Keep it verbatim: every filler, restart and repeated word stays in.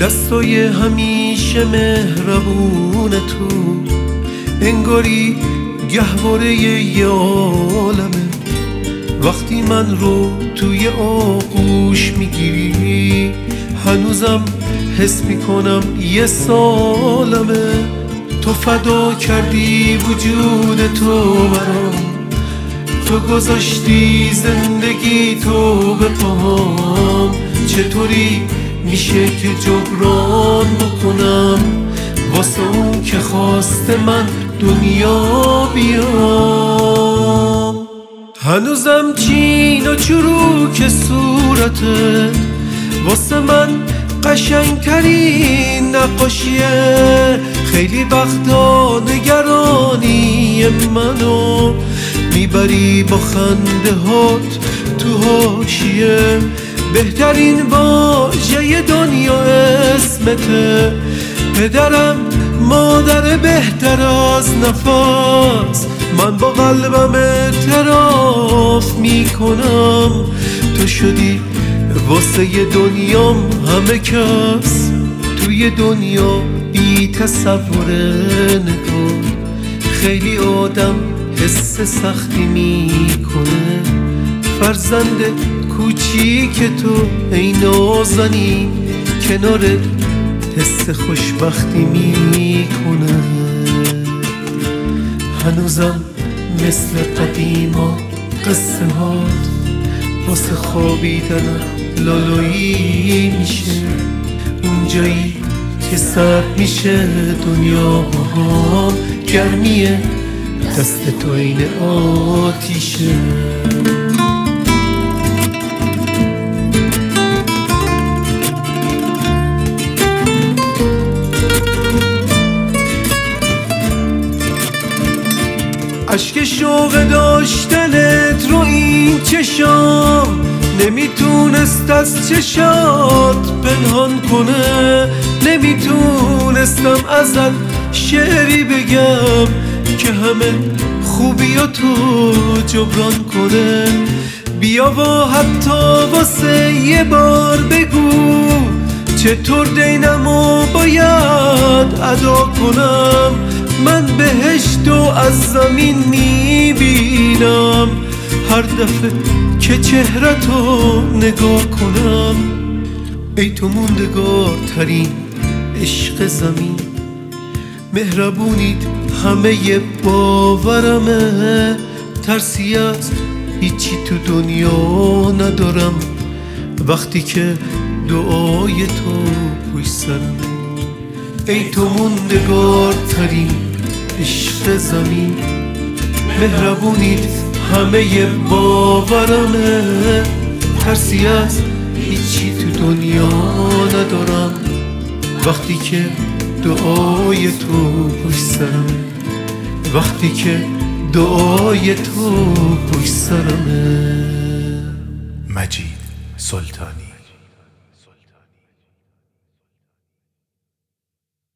دستای همیشه مهربون تو انگاری گهواره یه عالمه. وقتی من رو توی آغوش میگیری هنوزم حس میکنم یه سالمه. تو فدا کردی وجود تو برام، تو گذاشتی زندگی تو به پاهام. چطوری میشه که جبران بکنم واسه اون که خواسته من دنیا بیام؟ هنوزم چین و چروک صورتت واسه من قشنگترین نقاشیه. خیلی وقتا نگرانی منو میبری با خنده هات تو حاشیه. بهترین واژه دنیا اسمته. پدرم مادر بهتر از نفس، من با قلبم اعتراف میکنم تو شدی واسه دنیام همه کس. توی دنیا بی تصوره نگاه، خیلی آدم حس سختی میکنه. فرزند کوچیک تو ای نازنین کنارت حس خوشبختی میکنه. هنوزم مثل قدیما قصه هات واسه خوابیدنم لالایی میشه. اونجایی که سرد میشه دنیا باهام، گرمیه دست تو این آتیشه. عشق شوق داشتنت رو این چشام نمیتونست از چشات پنهان کنه. نمیتونستم ازت شعری بگم که همه خوبیاتو جبران کنه. بیا و حتی واسه یه بار بگو چطور دینمو باید ادا کنم. من بهشتو از زمین میبینم هر دفعه که چهرتو نگاه کنم. ای تو موندگار ترین عشق زمین، مهربونیت همه باورمه. ترسی از هیچی تو دنیا ندارم وقتی که دعای تو پشت سرم. ای تو موندگار ترین عشق زمین، مهربونیت همه باورمه. ترسی از هیچی تو دنیا ندارم وقتی که دعای تو پشت سرم. وقتی که دعای تو پشت سرمه. مجید سلطانی.